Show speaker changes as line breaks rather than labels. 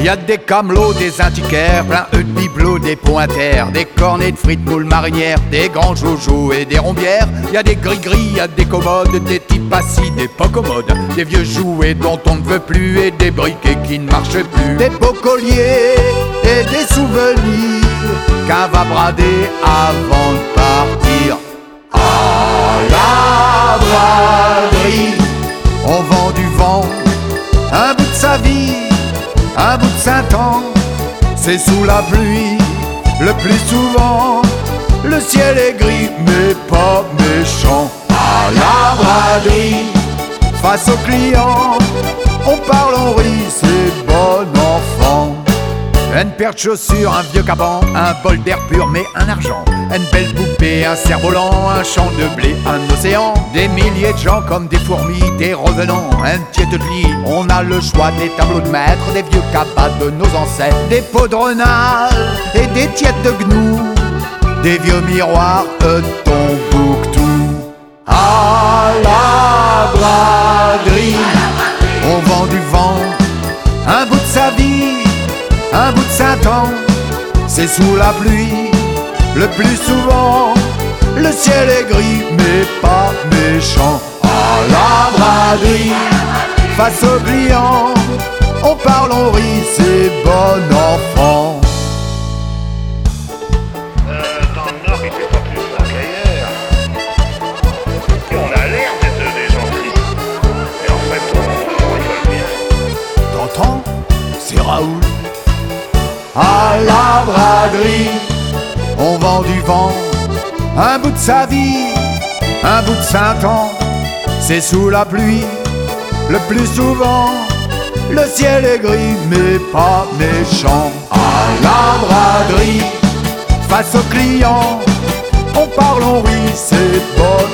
Y a des camelots, des antiquaires, plein eux de bibelots, des pointers, des cornets de frites moules marinières, des grands joujous et des rombières. Y a des gris-gris, y a des commodes, des types assis, des pas commodes, des vieux jouets dont on ne veut plus et des briquets qui ne marchent plus. Des beaux colliers et des souvenirs qu'un va brader avant de partir. À la braderie, on vend du vent, un bout de sa vie, un bout de 5 ans. C'est sous la pluie, le plus souvent. Le ciel est gris mais pas méchant. À la braderie, face aux clients, on parle, on rit, c'est bon enfant. Une paire de chaussures, un vieux caban, un bol d'air pur mais un argent, une belle poupée, un cerf-volant, un champ de blé, un océan. Des milliers de gens comme des fourmis, des revenants, un tiède de lit. On a le choix des tableaux de maître, des vieux cabas de nos ancêtres, des pots de renard et des tièdes de gnous, des vieux miroirs de Tombouctou. À la braderie, on vend du vent, un bout de sa vie, un bout de 5 ans. C'est sous la pluie, le plus souvent. Le ciel est gris mais pas méchant. À la braderie, face aux clients, on parle, on rit, c'est bon enfant.
Dans le Nord, il fait pas plus froid qu'ailleurs. Et on a l'air d'être des gens tristes. Et en fait, on rigole bien.
T'entends? C'est Raoul. À la braderie, on vend du vent, un bout de sa vie, un bout de 5 ans. C'est sous la pluie, le plus souvent. Le ciel est gris mais pas méchant. À la braderie, face aux clients, on parle, on rit, c'est bon